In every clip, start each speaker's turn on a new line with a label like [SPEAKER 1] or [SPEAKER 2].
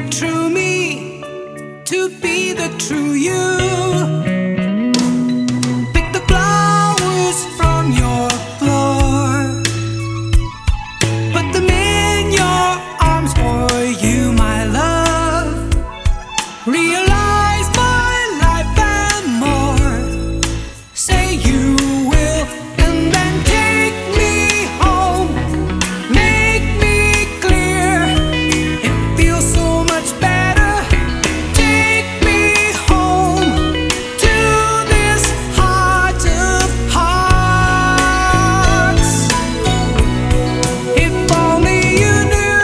[SPEAKER 1] true me, to be the true you. Pick the flowers from your floor, put them in your arms for you, my love. Realize my life and more. Say you will, and then take me home. Make me clear, it feels so much better. Take me home to this heart of hearts. If only you knew,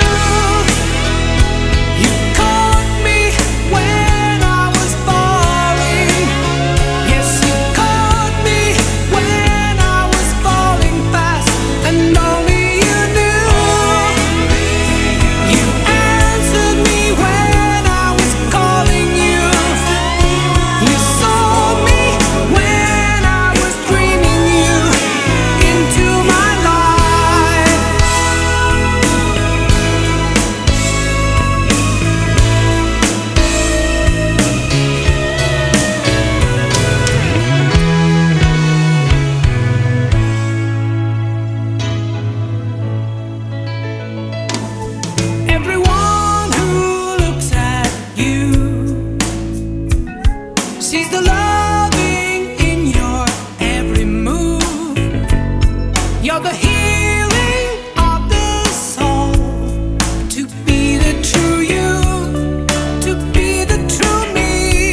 [SPEAKER 1] you caught me when I was falling. Yes, you caught me when I was falling fast, and only you knew. You answered me when I was calling you. You saw me when I was dreaming you into my life. Everyone who looks at you sees the loving in your every move. You're the healing of the soul. To be the true you, to be the true me.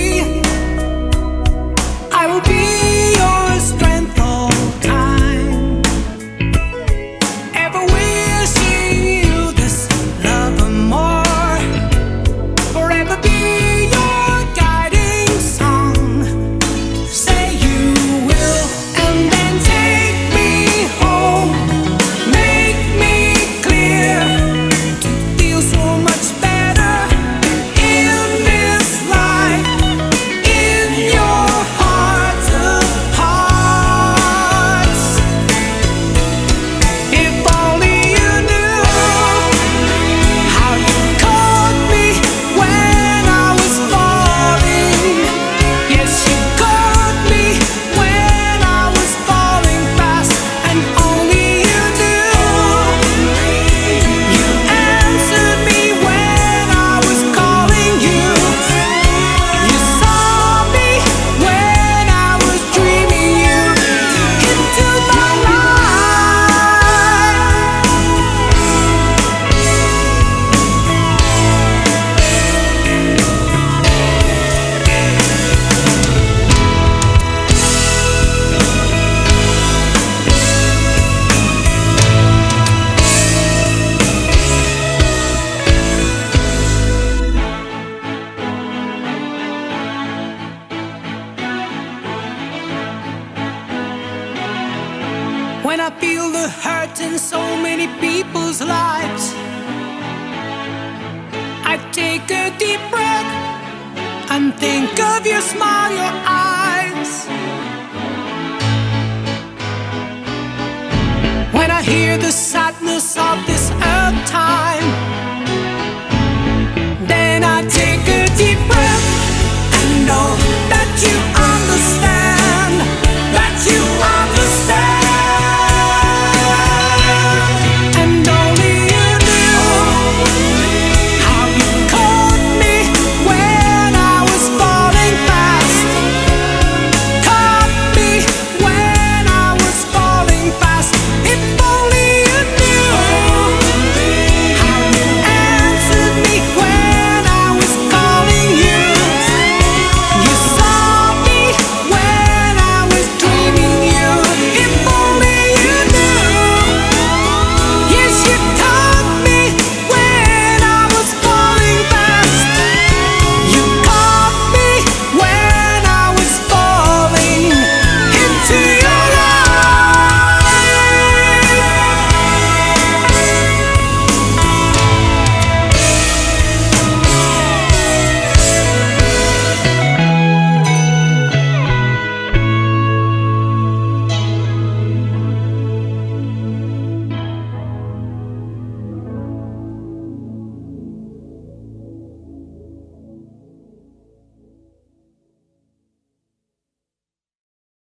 [SPEAKER 1] I will be your strength all time. Ever wishing you this love and more. Forever be your guiding song. Say you will, and then take me home. Make me clear, to feel so much better in this life, in your heart of hearts. If only you knew how you caught me when I was falling. Yes, you caught me when I was falling fast, and only you knew. You answered me when I was calling you. You saw me when I was dreaming you into my life. When I feel the hurt in so many people's lives, I take a deep breath and think of your smile, your eyes. When I hear the sound